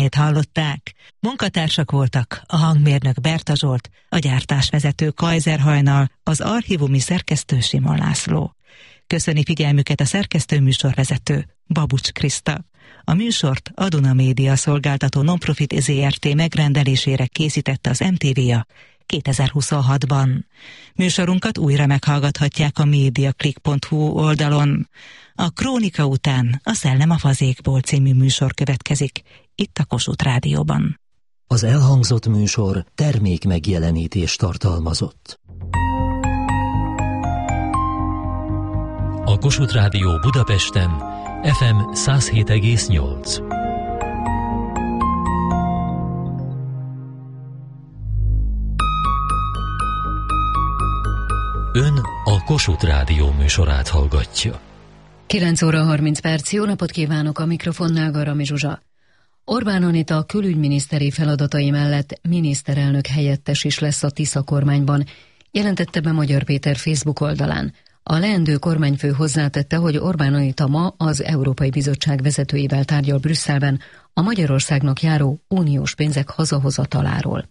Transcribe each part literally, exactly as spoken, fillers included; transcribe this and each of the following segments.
zenét hallották. Munkatársak voltak a hangmérnök Berta Zsolt, a gyártásvezető Kajzer Hajnal, az archívumi szerkesztő Simon László. Köszöni figyelmüket a szerkesztő műsorvezető Babucs Kriszta. A műsort a Duna Média szolgáltató Nonprofit zé er té megrendelésére készítette az em té vé a kétezer-huszonhatban. Műsorunkat újra meghallgathatják a mediaclick pont hu oldalon. A Krónika után a Szellem a fazékból című műsor következik, itt a Kossuth Rádióban. Az elhangzott műsor termék megjelenítést tartalmazott. A Kossuth Rádió Budapesten ef em száz hét egész nyolc. Ön a Kossuth Rádió műsorát hallgatja. kilenc óra harminc perc, jó napot kívánok, a mikrofonnál Garami Zsuzsa. Orbán Anita külügyminiszteri feladatai mellett miniszterelnök helyettes is lesz a Tisza kormányban, jelentette be Magyar Péter Facebook oldalán. A leendő kormányfő hozzátette, hogy Orbán Anita ma az Európai Bizottság vezetőivel tárgyal Brüsszelben a Magyarországnak járó uniós pénzek hazahozataláról.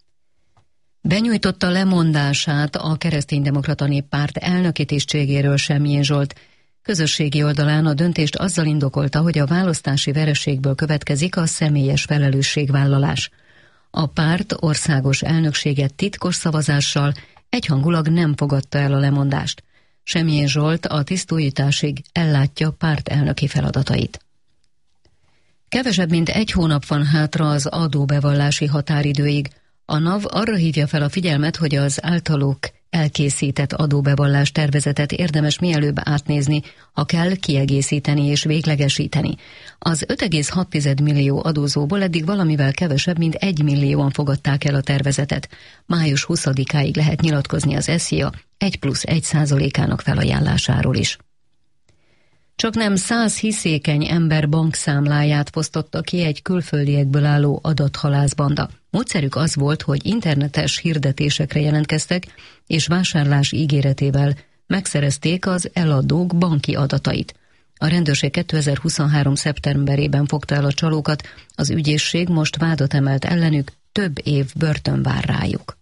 Benyújtotta lemondását a Kereszténydemokrata Néppárt elnöki tisztségéről Semjén Zsolt. Közösségi oldalán a döntést azzal indokolta, hogy a választási vereségből következik a személyes felelősségvállalás. A párt országos elnökséget titkos szavazással egyhangulag nem fogadta el a lemondást. Semjén Zsolt a tisztújításig ellátja pártelnöki feladatait. Kevesebb mint egy hónap van hátra az adóbevallási határidőig. A NAV arra hívja fel a figyelmet, hogy az általuk elkészített adóbevallás tervezetet érdemes mielőbb átnézni, ha kell kiegészíteni és véglegesíteni. Az öt egész hat millió adózóból eddig valamivel kevesebb, mint egy millióan fogadták el a tervezetet. május huszadikáig lehet nyilatkozni az SZIA egy plusz egy százalékának felajánlásáról is. Csak nem száz hiszékeny ember bankszámláját fosztotta ki egy külföldiekből álló adathalászbanda. Módszerük az volt, hogy internetes hirdetésekre jelentkeztek, és vásárlás ígéretével megszerezték az eladók banki adatait. A rendőrség kétezer-huszonhárom szeptemberében fogta el a csalókat, az ügyészség most vádat emelt ellenük, több év börtön vár rájuk.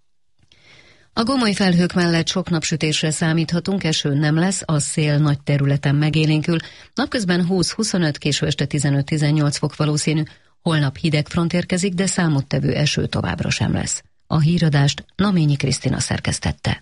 A gomoly felhők mellett sok napsütésre számíthatunk, eső nem lesz, a szél nagy területen megélénkül, napközben húsz-huszonöt, késő este tizenöt-tizennyolc fok valószínű, holnap hideg front érkezik, de számottevő eső továbbra sem lesz. A híradást Naményi Krisztina szerkesztette.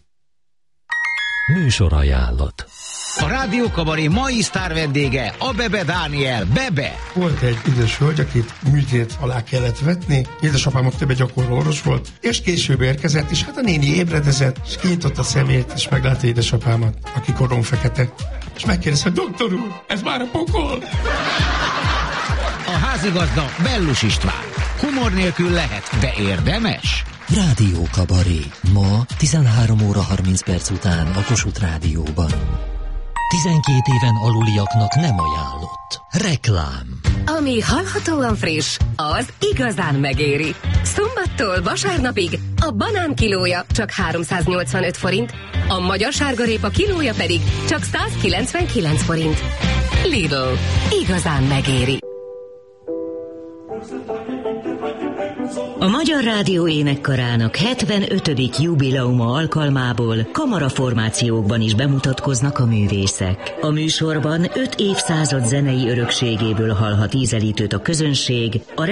Műsorajánlat. A Rádió Kabaré mai sztár vendége a Bebe Dániel. Bebe! Volt egy idős hölgy, akit műtét alá kellett vetni, édesapám ott több gyakorló orvos volt, és később érkezett, és hát a néni ébredezett, és kinyitott a szemét, és meglátta édesapámat, aki koron fekete, és megkérdezte, doktor úr, ez már a pokol! A házigazda Bellus István. Humor nélkül lehet, de érdemes. Rádió Kabaré. Ma tizenhárom óra harminc perc után a Kossuth Rádióban. tizenkét éven aluliaknak nem ajánlott. Reklám. Ami hallhatóan friss, az igazán megéri. Szombattól vasárnapig a banán kilója csak háromszáznyolcvanöt forint, a magyar sárgarépa kilója pedig csak százkilencvenkilenc forint. Lidl. Igazán megéri. A Magyar Rádió Énekkarának hetvenötödik jubileuma alkalmából kamaraformációkban is bemutatkoznak a művészek. A műsorban öt évszázad zenei örökségéből hallhat ízelítőt a közönség, a